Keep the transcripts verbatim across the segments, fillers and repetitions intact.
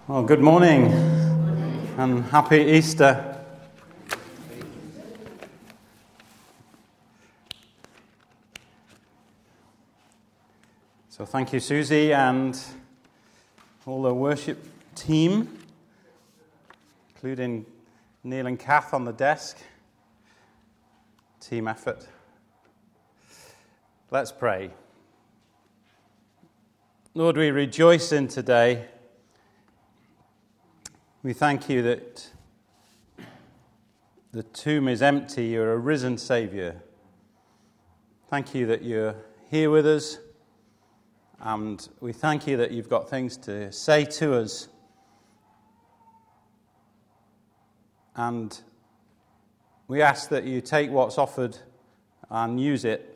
Well, good morning and happy Easter. So thank you, Susie, and all the worship team, including Neil and Kath on the desk. Team effort. Let's pray. Lord, we rejoice in today. We thank you that the tomb is empty. You're a risen Saviour. Thank you that you're here with us. And we thank you that you've got things to say to us. And we ask that you take what's offered and use it,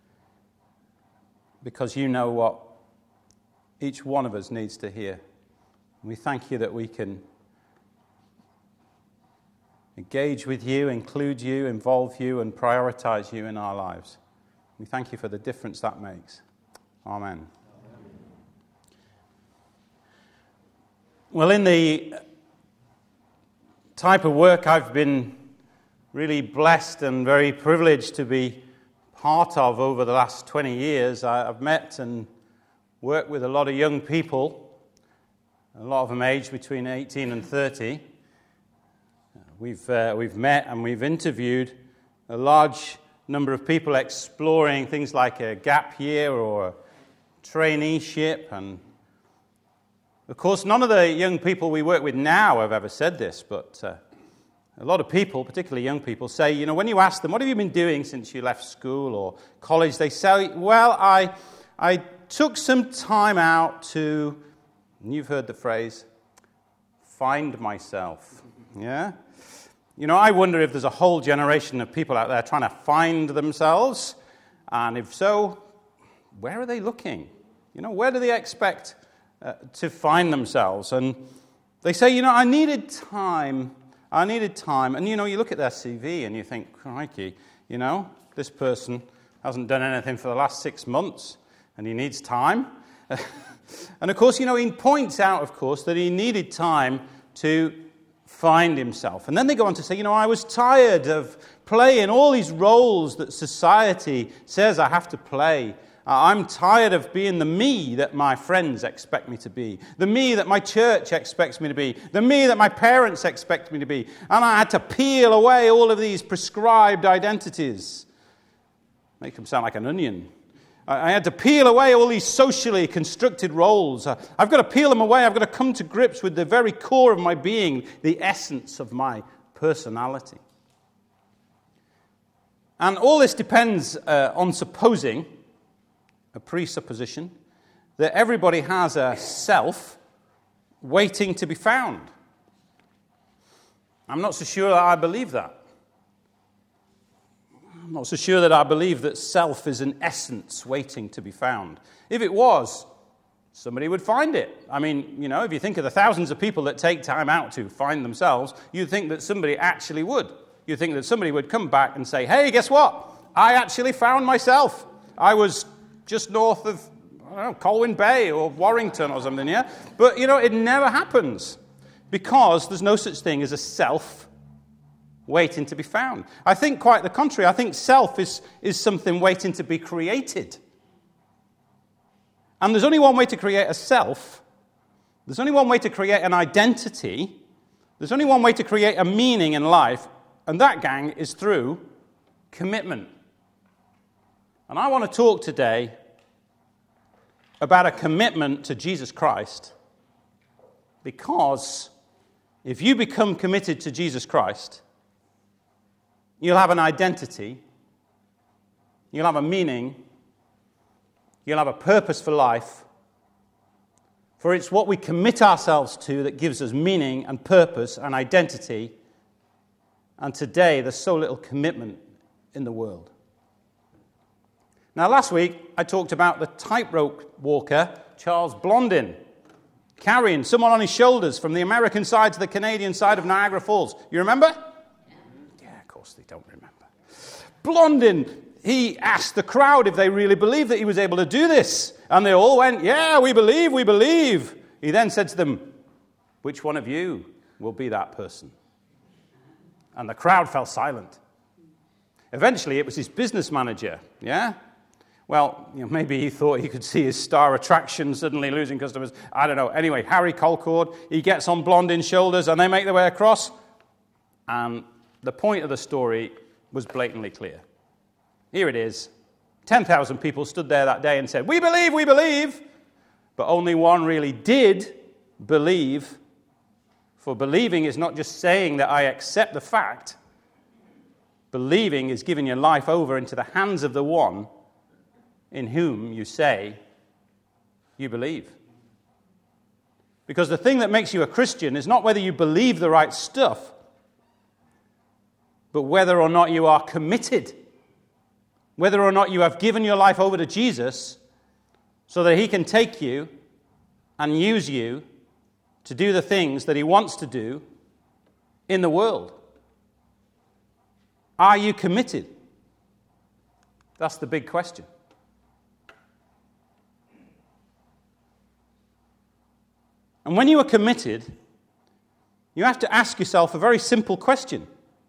because you know what each one of us needs to hear. We thank you that we can engage with you, include you, involve you, and prioritize you in our lives. We thank you for the difference that makes. Amen. Well, in the type of work I've been really blessed and very privileged to be part of over the last twenty years, I've met and worked with a lot of young people, a lot of them aged between eighteen and thirty. We've uh, we've met and we've interviewed a large number of people exploring things like a gap year or a traineeship. And of course, none of the young people we work with now have ever said this, but uh, a lot of people, particularly young people, say, you know, when you ask them, what have you been doing since you left school or college, they say, well, I I took some time out to, and you've heard the phrase, find myself. Yeah? You know, I wonder if there's a whole generation of people out there trying to find themselves, and if so, where are they looking? You know, where do they expect uh, to find themselves? And they say, you know, I needed time, I needed time, and you know, you look at their C V and you think, crikey, you know, this person hasn't done anything for the last six months, and he needs time. And of course, you know, he points out, of course, that he needed time to find himself. And then they go on to say, you know, I was tired of playing all these roles that society says I have to play. Uh, I'm tired of being the me that my friends expect me to be, the me that my church expects me to be, the me that my parents expect me to be. And I had to peel away all of these prescribed identities. Make them sound like an onion. I had to peel away all these socially constructed roles. I've got to peel them away. I've got to come to grips with the very core of my being, the essence of my personality. And all this depends uh, on supposing, a presupposition, that everybody has a self waiting to be found. I'm not so sure that I believe that. I'm not so sure that I believe that self is an essence waiting to be found. If it was, somebody would find it. I mean, you know, if you think of the thousands of people that take time out to find themselves, you'd think that somebody actually would. You'd think that somebody would come back and say, hey, guess what? I actually found myself. I was just north of, I don't know, Colwyn Bay or Warrington or something, yeah? But, you know, it never happens because there's no such thing as a self waiting to be found. I think quite the contrary. I think self is, is something waiting to be created. And there's only one way to create a self. There's only one way to create an identity. There's only one way to create a meaning in life, and that, gang, is through commitment. And I want to talk today about a commitment to Jesus Christ, because if you become committed to Jesus Christ, you'll have an identity, you'll have a meaning, you'll have a purpose for life, for it's what we commit ourselves to that gives us meaning and purpose and identity, and today there's so little commitment in the world. Now, last week I talked about the tightrope walker, Charles Blondin, carrying someone on his shoulders from the American side to the Canadian side of Niagara Falls. You remember? They don't remember. Blondin, he asked the crowd if they really believed that he was able to do this. And they all went, yeah, we believe, we believe. He then said to them, Which one of you will be that person? And the crowd fell silent. Eventually, it was his business manager, yeah? Well, you know, maybe he thought he could see his star attraction suddenly losing customers. I don't know. Anyway, Harry Colcord, he gets on Blondin's shoulders, and they make their way across. And the point of the story was blatantly clear. Here it is. ten thousand people stood there that day and said, "We believe, we believe." But only one really did believe. For believing is not just saying that I accept the fact. Believing is giving your life over into the hands of the one in whom you say you believe. Because the thing that makes you a Christian is not whether you believe the right stuff, but whether or not you are committed. Whether or not you have given your life over to Jesus so that he can take you and use you to do the things that he wants to do in the world. Are you committed? That's the big question. And when you are committed, you have to ask yourself a very simple question.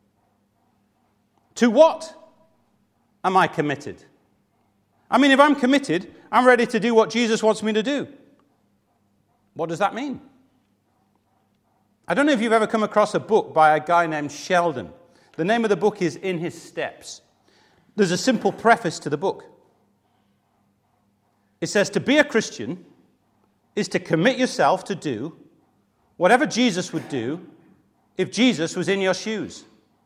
To what am I committed? I mean, if I'm committed, I'm ready to do what Jesus wants me to do. What does that mean? I don't know if you've ever come across a book by a guy named Sheldon. The name of the book is In His Steps. There's a simple preface to the book. It says, to be a Christian is to commit yourself to do whatever Jesus would do if Jesus was in your shoes.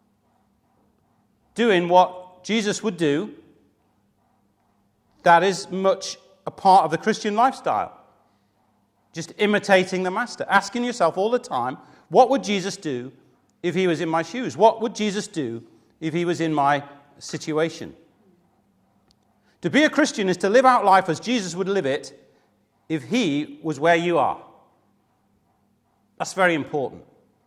Doing what Jesus would do, that is much a part of the Christian lifestyle. Just imitating the Master. Asking yourself all the time, what would Jesus do if he was in my shoes? What would Jesus do if he was in my situation? To be a Christian is to live out life as Jesus would live it if he was where you are. That's very important.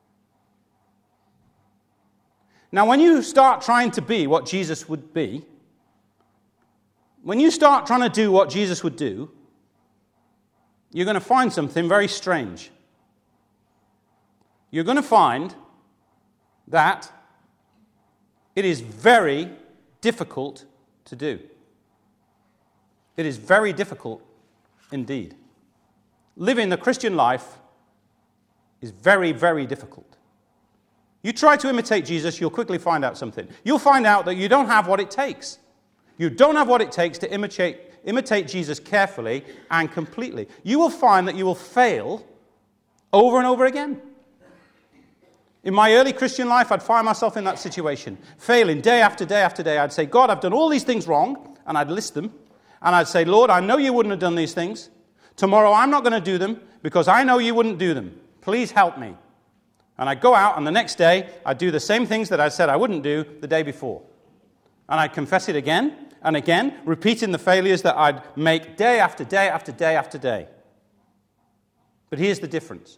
Now, when you start trying to be what Jesus would be, when you start trying to do what Jesus would do, you're going to find something very strange. You're going to find that it is very difficult to do. It is very difficult indeed. Living the Christian life is very, very difficult. You try to imitate Jesus, you'll quickly find out something. You'll find out that you don't have what it takes. You don't have what it takes to imitate, imitate Jesus carefully and completely. You will find that you will fail over and over again. In my early Christian life, I'd find myself in that situation, failing day after day after day. I'd say, God, I've done all these things wrong, and I'd list them. And I'd say, Lord, I know you wouldn't have done these things. Tomorrow I'm not going to do them because I know you wouldn't do them. Please help me. And I'd go out, and the next day, I'd do the same things that I said I wouldn't do the day before. And I'd confess it again and again, repeating the failures that I'd make day after day after day after day. But here's the difference.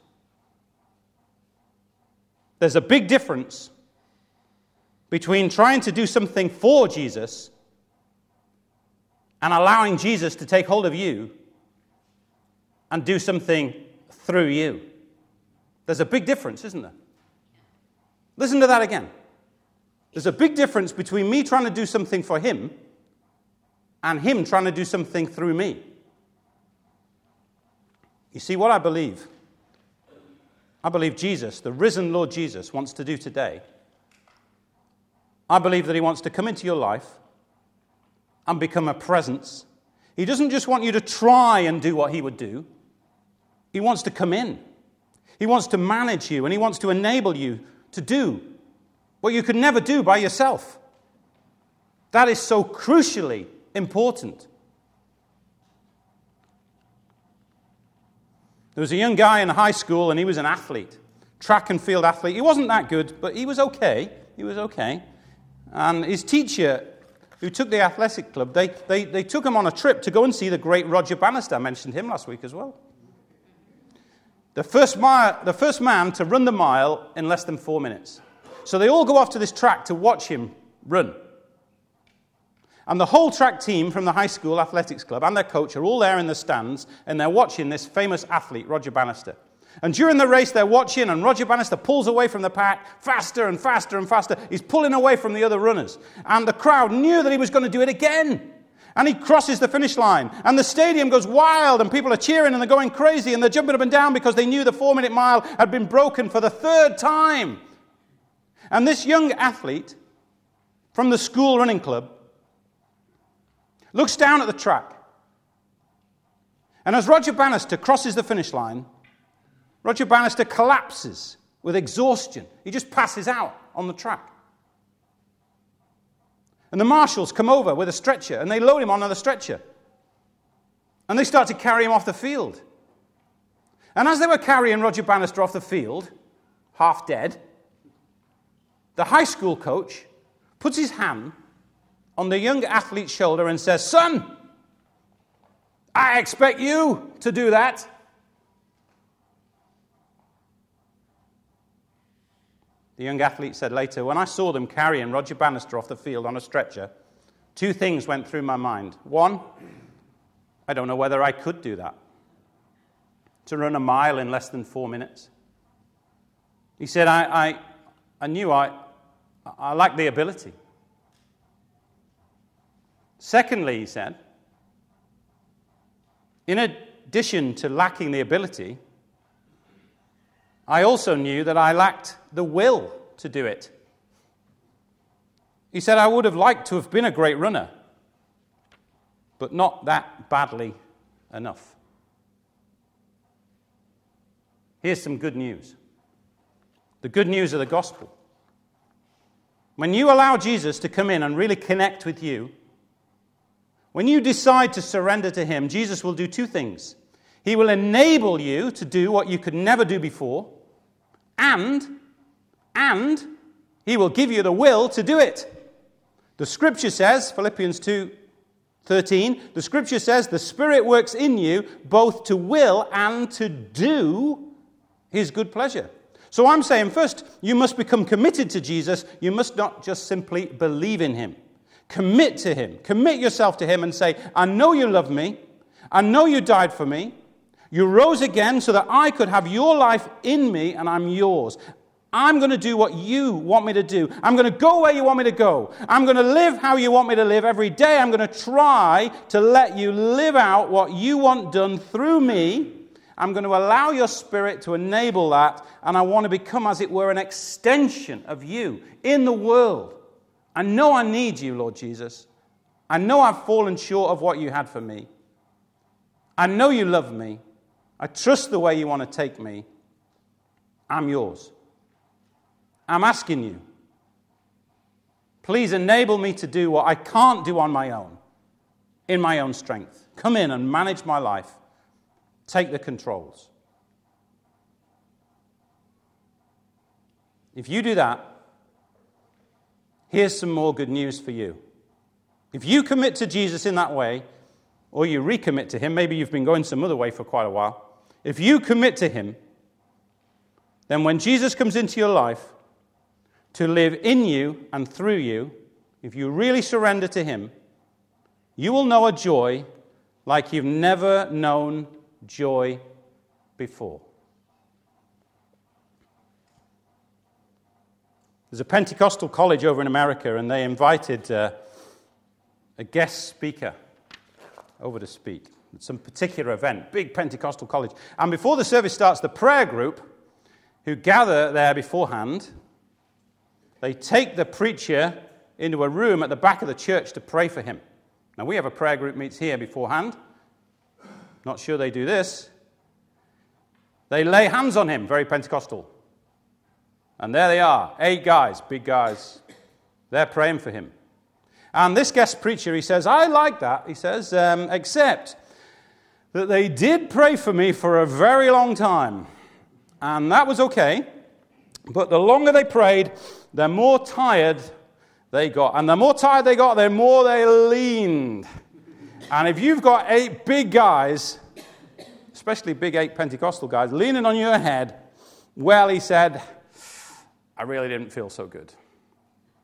There's a big difference between trying to do something for Jesus and allowing Jesus to take hold of you and do something through you. There's a big difference, isn't there? Listen to that again. There's a big difference between me trying to do something for him and him trying to do something through me. You see, what I believe, I believe Jesus, the risen Lord Jesus, wants to do today. I believe that he wants to come into your life and become a presence. He doesn't just want you to try and do what he would do. He wants to come in. He wants to manage you, and he wants to enable you to do what you could never do by yourself. That is so crucially important. There was a young guy in high school, and he was an athlete, track and field athlete. He wasn't that good, but he was okay. He was okay. And his teacher, who took the athletic club, they, they, they took him on a trip to go and see the great Roger Bannister. I mentioned him last week as well. The first, mile, the first man to run the mile in less than four minutes. So they all go off to this track to watch him run. And the whole track team from the high school athletics club and their coach are all there in the stands, and they're watching this famous athlete, Roger Bannister. And during the race, they're watching, and Roger Bannister pulls away from the pack faster and faster and faster. He's pulling away from the other runners. And the crowd knew that he was going to do it again. And he crosses the finish line. And the stadium goes wild, and people are cheering, and they're going crazy, and they're jumping up and down because they knew the four-minute mile had been broken for the third time. And this young athlete from the school running club looks down at the track. And as Roger Bannister crosses the finish line, Roger Bannister collapses with exhaustion. He just passes out on the track. And the marshals come over with a stretcher, and they load him onto the stretcher. And they start to carry him off the field. And as they were carrying Roger Bannister off the field, half dead, the high school coach puts his hand on the young athlete's shoulder and says, "Son, I expect you to do that." The young athlete said later, "When I saw them carrying Roger Bannister off the field on a stretcher, two things went through my mind. One, I don't know whether I could do that, to run a mile in less than four minutes. He said, I, I, I knew I, I lacked the ability. Secondly, he said, in addition to lacking the ability, I also knew that I lacked the will to do it. He said, I would have liked to have been a great runner, but not that badly enough." Here's some good news. The good news of the gospel. When you allow Jesus to come in and really connect with you, when you decide to surrender to him, Jesus will do two things. He will enable you to do what you could never do before, and, and he will give you the will to do it. The scripture says, Philippians two thirteen, the scripture says, the Spirit works in you both to will and to do his good pleasure. So I'm saying, first, you must become committed to Jesus. You must not just simply believe in him. Commit to him. Commit yourself to him and say, I know you love me. I know you died for me. You rose again so that I could have your life in me and I'm yours. I'm going to do what you want me to do. I'm going to go where you want me to go. I'm going to live how you want me to live. Every day I'm going to try to let you live out what you want done through me. I'm going to allow your Spirit to enable that, and I want to become, as it were, an extension of you in the world. I know I need you, Lord Jesus. I know I've fallen short of what you had for me. I know you love me. I trust the way you want to take me. I'm yours. I'm asking you, please enable me to do what I can't do on my own, in my own strength. Come in and manage my life. Take the controls. If you do that, here's some more good news for you. If you commit to Jesus in that way, or you recommit to him, maybe you've been going some other way for quite a while. If you commit to him, then when Jesus comes into your life to live in you and through you, if you really surrender to him, you will know a joy like you've never known joy before. There's a Pentecostal college over in America, and they invited uh, a guest speaker over to speak at some particular event, big Pentecostal college. And before the service starts, the prayer group who gather there beforehand, they take the preacher into a room at the back of the church to pray for him. Now, we have a prayer group meets here beforehand. Not sure they do this. They lay hands on him, very Pentecostal. And there they are, eight guys, big guys. They're praying for him. And this guest preacher, he says, I like that, he says, um, except that they did pray for me for a very long time. And that was okay. But the longer they prayed, the more tired they got. And the more tired they got, the more they leaned. And if you've got eight big guys, especially big eight Pentecostal guys, leaning on your head, well, he said, I really didn't feel so good.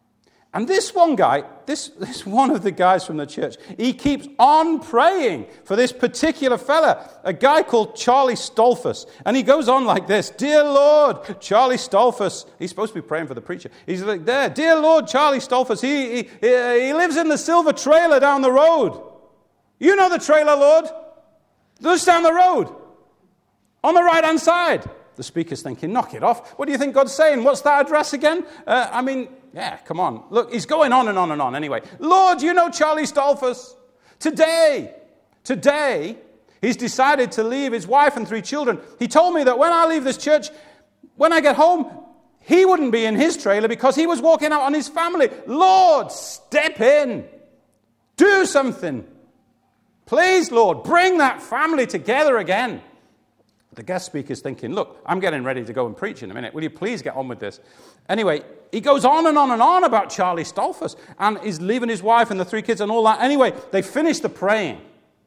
And this one guy, this, this one of the guys from the church, he keeps on praying for this particular fella, a guy called Charlie Stolfus. And he goes on like this, "Dear Lord, Charlie Stolfus." He's supposed to be praying for the preacher. He's like, "There, dear Lord, Charlie Stolfus. He, he, he lives in the silver trailer down the road. You know the trailer, Lord? Just down the road, on the right-hand side." The speaker's thinking, knock it off. What do you think God's saying? What's that address again? Uh, I mean, yeah, come on. Look, he's going on and on and on. Anyway, "Lord, you know Charlie Stolfus. Today, today, he's decided to leave his wife and three children. He told me that when I leave this church, when I get home, he wouldn't be in his trailer because he was walking out on his family. Lord, step in. Do something. Please, Lord, bring that family together again." The guest speaker's thinking, look, I'm getting ready to go and preach in a minute. Will you please get on with this? Anyway, he goes on and on and on about Charlie Stolfus, and he's leaving his wife and the three kids and all that. Anyway, they finish the praying.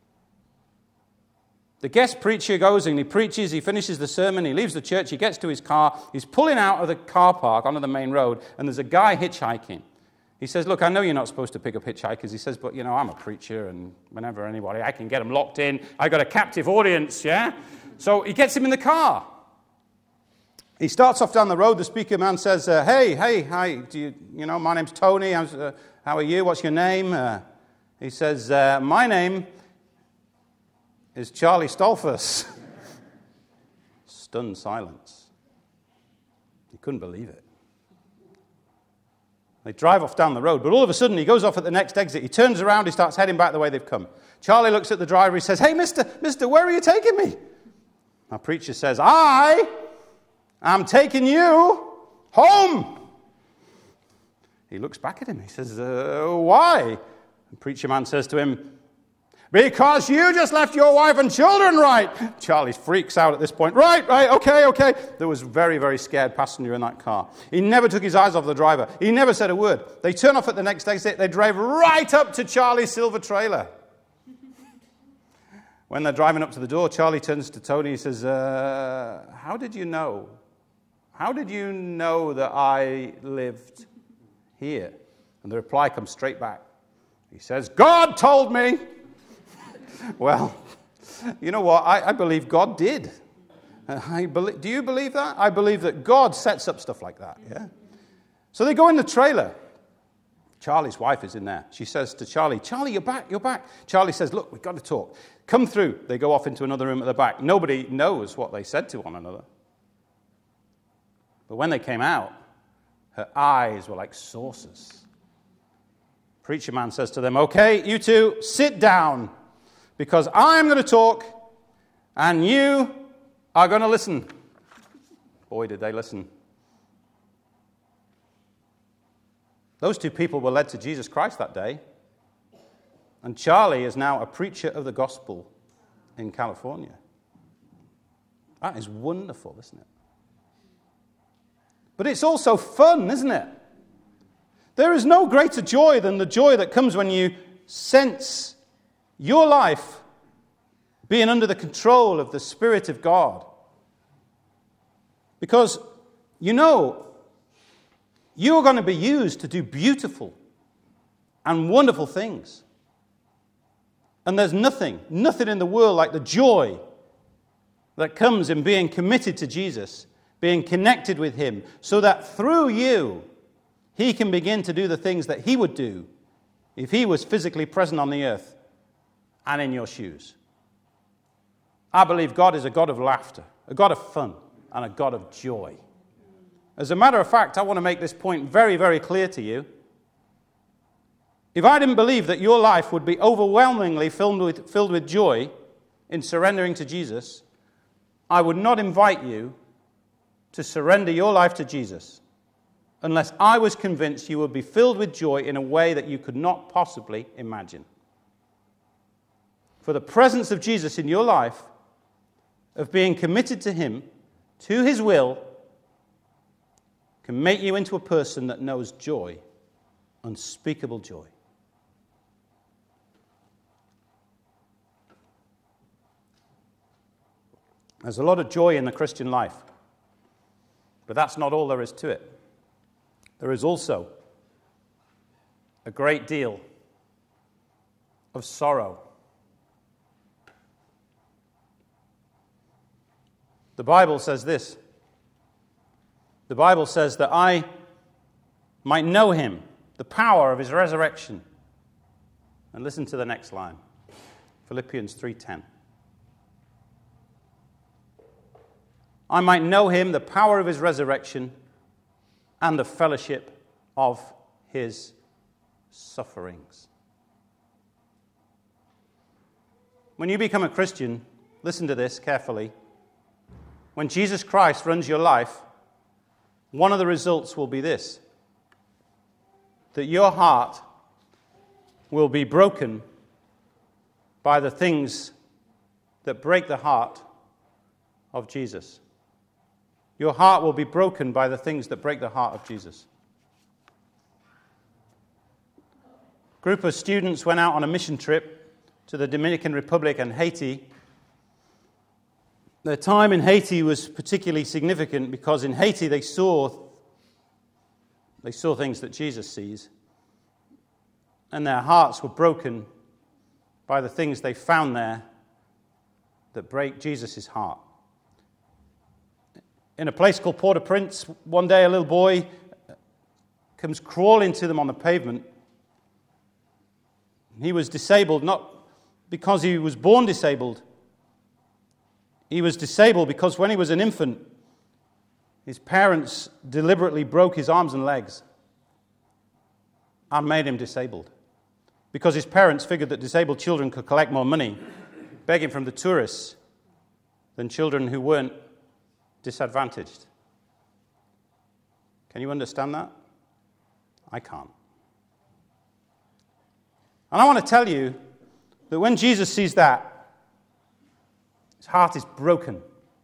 The guest preacher goes and he preaches, he finishes the sermon, he leaves the church, he gets to his car, he's pulling out of the car park onto the main road, and there's a guy hitchhiking. He says, "Look, I know you're not supposed to pick up hitchhikers." He says, "But, you know, I'm a preacher, and whenever anybody, I can get them locked in. I got a captive audience, yeah?" So he gets him in the car. He starts off down the road. The speaker man says, uh, hey, hey, hi, do you, you know, my name's Tony. I'm, uh, how are you? What's your name? Uh, he says, uh, "My name is Charlie Stolfus." Stunned silence. He couldn't believe it. They drive off down the road, but all of a sudden he goes off at the next exit. He turns around, he starts heading back the way they've come. Charlie looks at the driver, he says, "Hey, mister, mister, where are you taking me?" Our preacher says, "I am taking you home." He looks back at him, he says, uh, "Why?" The preacher man says to him, "Because you just left your wife and children, right?" Charlie freaks out at this point. Right, right, okay, okay. There was a very, very scared passenger in that car. He never took his eyes off the driver. He never said a word. They turn off at the next exit. They drive right up to Charlie's silver trailer. When they're driving up to the door, Charlie turns to Tony. He says, uh, "How did you know? How did you know that I lived here?" And the reply comes straight back. He says, "God told me." Well, you know what? I, I believe God did. I believe, do you believe that? I believe that God sets up stuff like that, yeah? So they go in the trailer. Charlie's wife is in there. She says to Charlie, "Charlie, you're back, you're back." Charlie says, "Look, we've got to talk. Come through." They go off into another room at the back. Nobody knows what they said to one another. But when they came out, her eyes were like saucers. Preacher man says to them, "Okay, you two, sit down, because I'm going to talk, and you are going to listen." Boy, did they listen. Those two people were led to Jesus Christ that day. And Charlie is now a preacher of the gospel in California. That is wonderful, isn't it? But it's also fun, isn't it? There is no greater joy than the joy that comes when you sense your life being under the control of the Spirit of God. Because you know you're going to be used to do beautiful and wonderful things. And there's nothing, nothing in the world like the joy that comes in being committed to Jesus, being connected with Him, so that through you, He can begin to do the things that He would do if He was physically present on the earth and in your shoes. I believe God is a God of laughter, a God of fun, and a God of joy. As a matter of fact, I want to make this point very, very clear to you. If I didn't believe that your life would be overwhelmingly filled with, filled with joy in surrendering to Jesus, I would not invite you to surrender your life to Jesus unless I was convinced you would be filled with joy in a way that you could not possibly imagine. For the presence of Jesus in your life, of being committed to Him, to His will, can make you into a person that knows joy, unspeakable joy. There's a lot of joy in the Christian life, but that's not all there is to it. There is also a great deal of sorrow. The Bible says this. The Bible says that I might know him, the power of his resurrection. And listen to the next line. Philippians three ten. I might know him, the power of his resurrection, and the fellowship of his sufferings. When you become a Christian, listen to this carefully. When Jesus Christ runs your life, one of the results will be this: that your heart will be broken by the things that break the heart of Jesus. Your heart will be broken by the things that break the heart of Jesus. A group of students went out on a mission trip to the Dominican Republic and Haiti. Their time in Haiti was particularly significant because in Haiti they saw they saw things that Jesus sees, and their hearts were broken by the things they found there that break Jesus' heart. In a place called Port-au-Prince, one day a little boy comes crawling to them on the pavement. He was disabled not because he was born disabled. He was disabled because when he was an infant, his parents deliberately broke his arms and legs and made him disabled. Because his parents figured that disabled children could collect more money begging from the tourists than children who weren't disadvantaged. Can you understand that? I can't. And I want to tell you that when Jesus sees that, his heart is broken.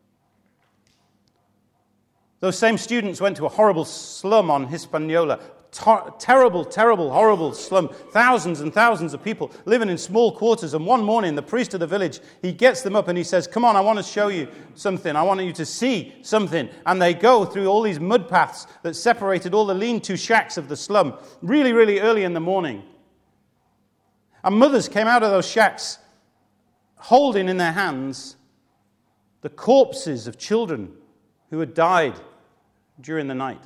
Those same students went to a horrible slum on Hispaniola. Ter- terrible, terrible, horrible slum. Thousands and thousands of people living in small quarters. And one morning, the priest of the village, he gets them up and he says, come on, I want to show you something. I want you to see something. And they go through all these mud paths that separated all the lean-to shacks of the slum really, really early in the morning. And mothers came out of those shacks holding in their hands the corpses of children who had died during the night.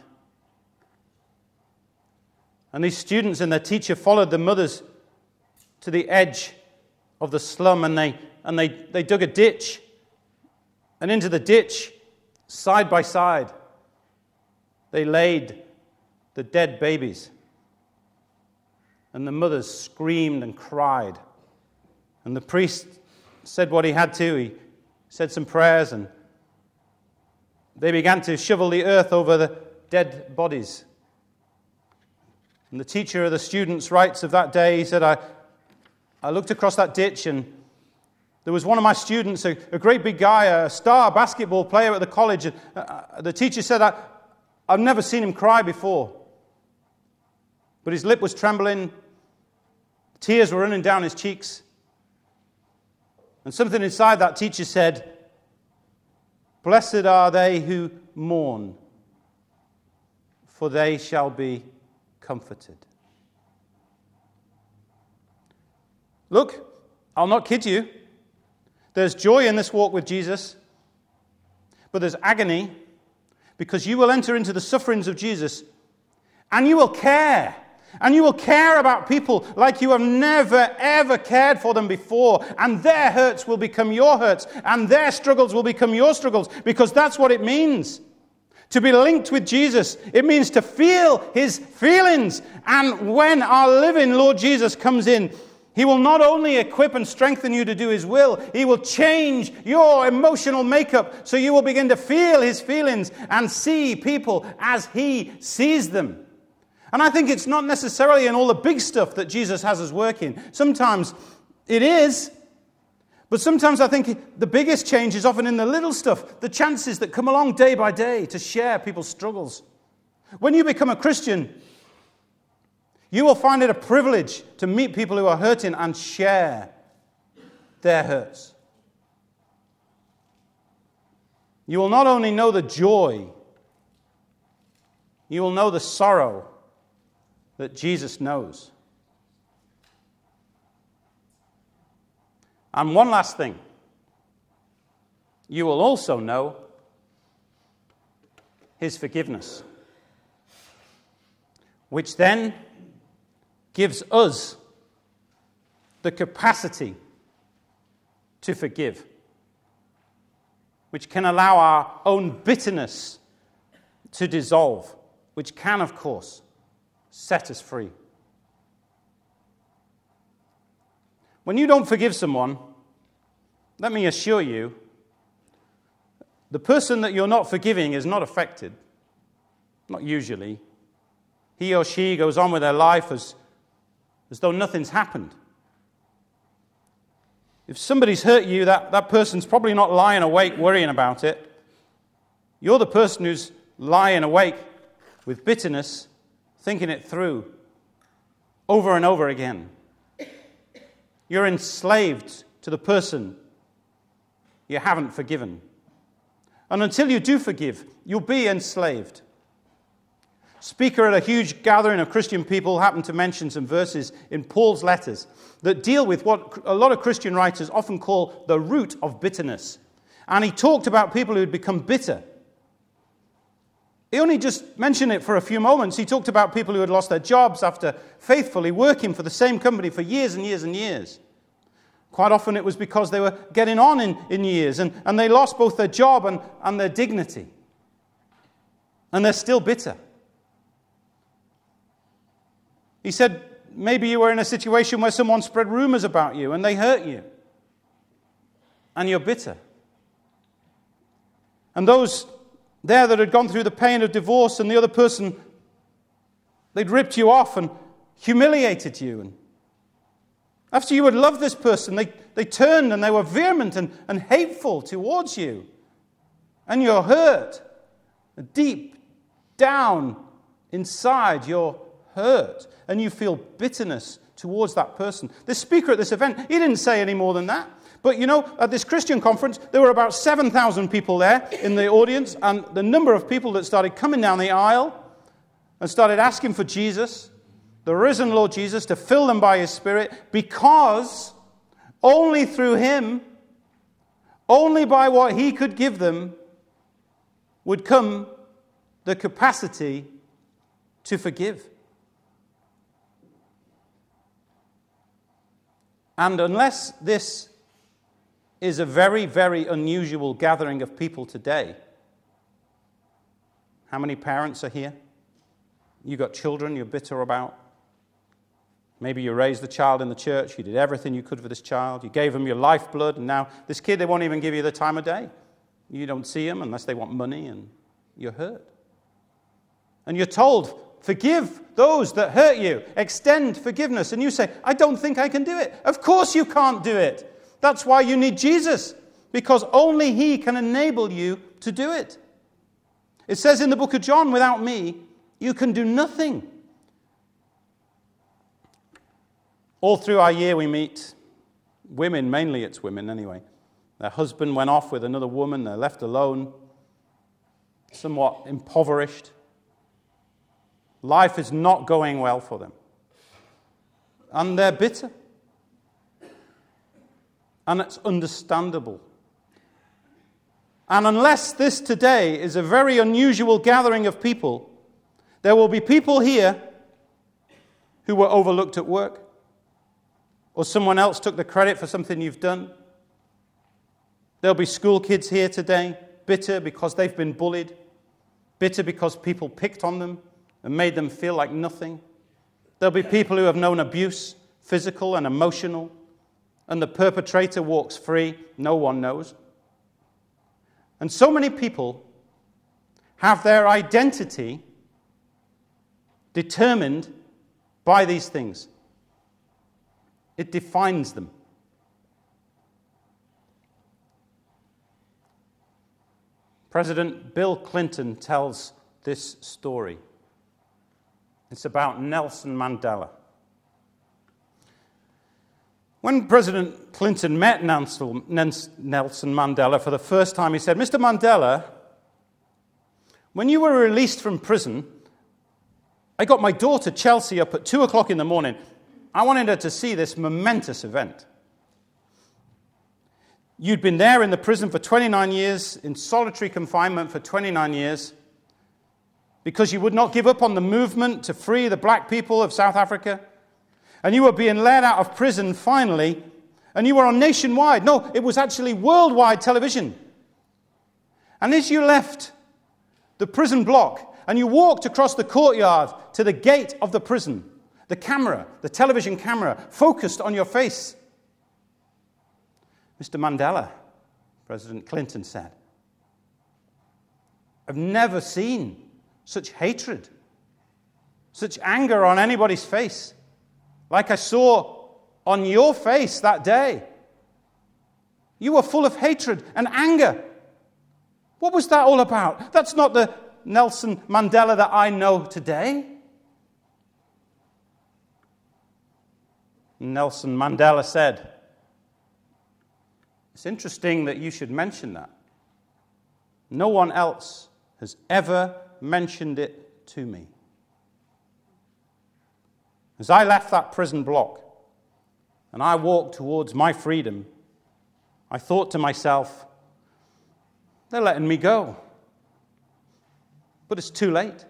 And these students and their teacher followed the mothers to the edge of the slum, and they and they, they dug a ditch. And into the ditch, side by side, they laid the dead babies. And the mothers screamed and cried. And the priest said what he had to. He said some prayers, and they began to shovel the earth over the dead bodies. And the teacher of the students writes of that day, he said, I, I looked across that ditch and there was one of my students, a, a great big guy, a star basketball player at the college. And, uh, the teacher said, I, I've never seen him cry before. But his lip was trembling, tears were running down his cheeks. And something inside that teacher said, blessed are they who mourn, for they shall be comforted. Look, I'll not kid you. There's joy in this walk with Jesus, but there's agony because you will enter into the sufferings of Jesus and you will care. And you will care about people like you have never, ever cared for them before. And their hurts will become your hurts. And their struggles will become your struggles. Because that's what it means. To be linked with Jesus, it means to feel his feelings. And when our living Lord Jesus comes in, he will not only equip and strengthen you to do his will, he will change your emotional makeup so you will begin to feel his feelings and see people as he sees them. And I think it's not necessarily in all the big stuff that Jesus has us working. Sometimes it is, but sometimes I think the biggest change is often in the little stuff, the chances that come along day by day to share people's struggles. When you become a Christian, you will find it a privilege to meet people who are hurting and share their hurts. You will not only know the joy, you will know the sorrow that Jesus knows. And one last thing. You will also know his forgiveness, which then gives us the capacity to forgive, which can allow our own bitterness to dissolve, which can, of course, set us free. When you don't forgive someone, let me assure you, the person that you're not forgiving is not affected. Not usually. He or she goes on with their life as, as though nothing's happened. If somebody's hurt you, that, that person's probably not lying awake worrying about it. You're the person who's lying awake with bitterness, thinking it through over and over again. You're enslaved to the person you haven't forgiven. And until you do forgive, you'll be enslaved. Speaker at a huge gathering of Christian people happened to mention some verses in Paul's letters that deal with what a lot of Christian writers often call the root of bitterness. And he talked about people who had become bitter. He only just mentioned it for a few moments. He talked about people who had lost their jobs after faithfully working for the same company for years and years and years. Quite often it was because they were getting on in, in years and, and they lost both their job and, and their dignity. And they're still bitter. He said, maybe you were in a situation where someone spread rumors about you and they hurt you. And you're bitter. And those there that had gone through the pain of divorce and the other person, they'd ripped you off and humiliated you. And after you had loved this person, they, they turned and they were vehement and, and hateful towards you. And you're hurt. Deep down inside, you're hurt. And you feel bitterness towards that person. The speaker at this event, he didn't say any more than that. But you know, at this Christian conference, there were about seven thousand people there in the audience. And the number of people that started coming down the aisle and started asking for Jesus, the risen Lord Jesus, to fill them by his Spirit, because only through him, only by what he could give them, would come the capacity to forgive. And unless this is a very, very unusual gathering of people today, how many parents are here? You got children you're bitter about. Maybe you raised the child in the church. You did everything you could for this child. You gave them your lifeblood. And now this kid, they won't even give you the time of day. You don't see them unless they want money, and you're hurt. And you're told, forgive those that hurt you. Extend forgiveness. And you say, I don't think I can do it. Of course you can't do it. That's why you need Jesus. Because only he can enable you to do it. It says in the book of John, without me, you can do nothing. All through our year we meet women, mainly it's women anyway. Their husband went off with another woman, they're left alone, somewhat impoverished. Life is not going well for them. And they're bitter. And it's understandable. And unless this today is a very unusual gathering of people, there will be people here who were overlooked at work, or someone else took the credit for something you've done. There'll be school kids here today, bitter because they've been bullied, bitter because people picked on them and made them feel like nothing. There'll be people who have known abuse, physical and emotional, and the perpetrator walks free, no one knows. And so many people have their identity determined by these things. It defines them. President Bill Clinton tells this story. It's about Nelson Mandela. When President Clinton met Nelson Mandela for the first time, he said, Mister Mandela, when you were released from prison, I got my daughter Chelsea up at two o'clock in the morning. I wanted her to see this momentous event. You'd been there in the prison for twenty-nine years, in solitary confinement for twenty-nine years, because you would not give up on the movement to free the black people of South Africa. And you were being let out of prison finally, and you were on nationwide. No, it was actually worldwide television. And as you left the prison block and you walked across the courtyard to the gate of the prison, the camera, the television camera, focused on your face. Mister Mandela, President Clinton said, I've never seen such hatred, such anger on anybody's face, like I saw on your face that day. You were full of hatred and anger. What was that all about? That's not the Nelson Mandela that I know today. Nelson Mandela said, it's interesting that you should mention that. No one else has ever mentioned it to me. As I left that prison block and I walked towards my freedom, I thought to myself, they're letting me go. But it's too late.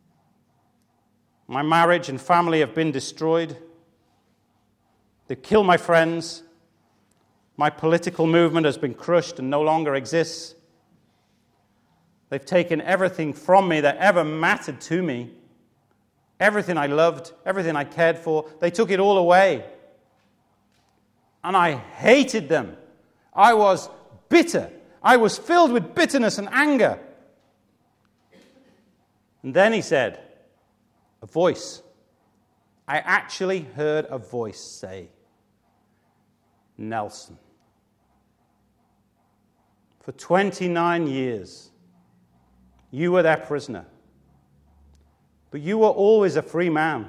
My marriage and family have been destroyed. They've killed my friends. My political movement has been crushed and no longer exists. They've taken everything from me that ever mattered to me. Everything I loved, everything I cared for, they took it all away. And I hated them. I was bitter. I was filled with bitterness and anger. And then he said, a voice. I actually heard a voice say, Nelson. For twenty-nine years, you were their prisoner. But you were always a free man.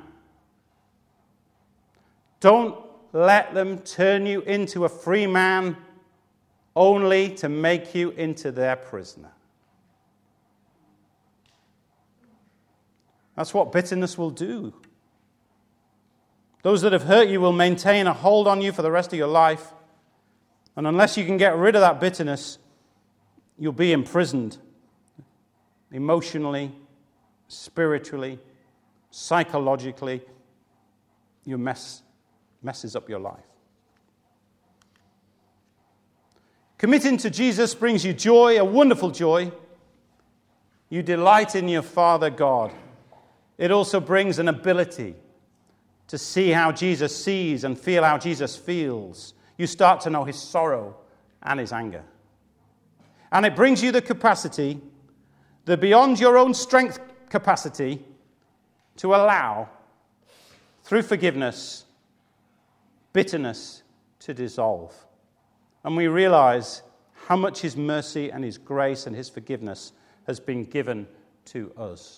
Don't let them turn you into a free man only to make you into their prisoner. That's what bitterness will do. Those that have hurt you will maintain a hold on you for the rest of your life. And unless you can get rid of that bitterness, you'll be imprisoned emotionally, spiritually, psychologically. You mess messes up your life. Committing to Jesus brings you joy, a wonderful joy. You delight in your Father God. It also brings an ability to see how Jesus sees and feel how Jesus feels. You start to know his sorrow and his anger. And it brings you the capacity, the beyond your own strength capacity, to allow, through forgiveness, bitterness to dissolve. And we realize how much his mercy and his grace and his forgiveness has been given to us.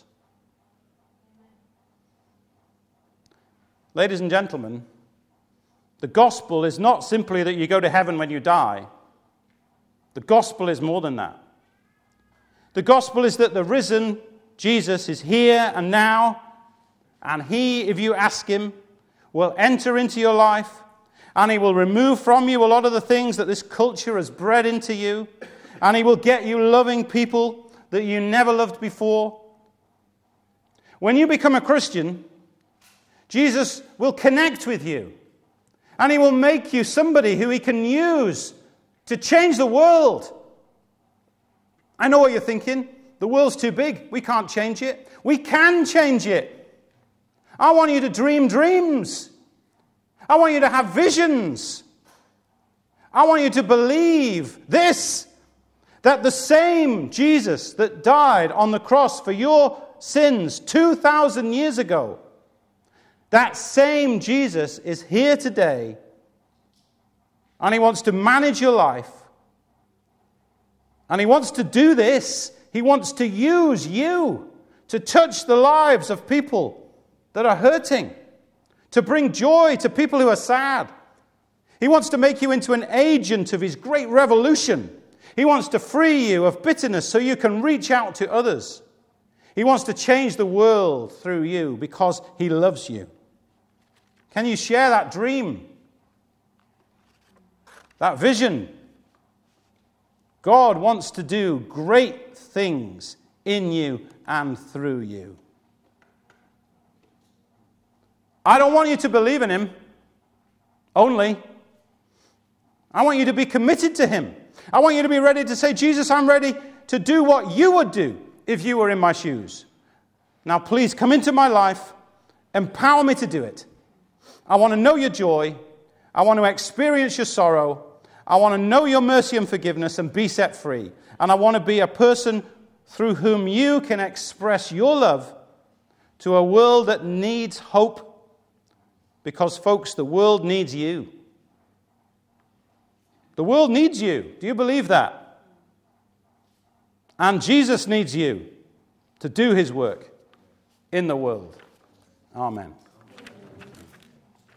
Ladies and gentlemen, the gospel is not simply that you go to heaven when you die. The gospel is more than that. The gospel is that the risen Jesus is here and now, and he, if you ask him, will enter into your life, and he will remove from you a lot of the things that this culture has bred into you, and he will get you loving people that you never loved before. When you become a Christian, Jesus will connect with you, and he will make you somebody who he can use to change the world. I know what you're thinking. The world's too big. We can't change it. We can change it. I want you to dream dreams. I want you to have visions. I want you to believe this, that the same Jesus that died on the cross for your sins two thousand years ago, that same Jesus is here today, and he wants to manage your life. And he wants to do this. He wants to use you to touch the lives of people that are hurting, to bring joy to people who are sad. He wants to make you into an agent of his great revolution. He wants to free you of bitterness so you can reach out to others. He wants to change the world through you because he loves you. Can you share that dream, that vision God wants to do great things in you and through you. I don't want you to believe in him only. I want you to be committed to him. I want you to be ready to say, Jesus, I'm ready to do what you would do if you were in my shoes. Now please come into my life. Empower me to do it. I want to know your joy. I want to experience your sorrow. I want to know your mercy and forgiveness and be set free. And I want to be a person through whom you can express your love to a world that needs hope. Because, folks, the world needs you. The world needs you. Do you believe that? And Jesus needs you to do his work in the world. Amen.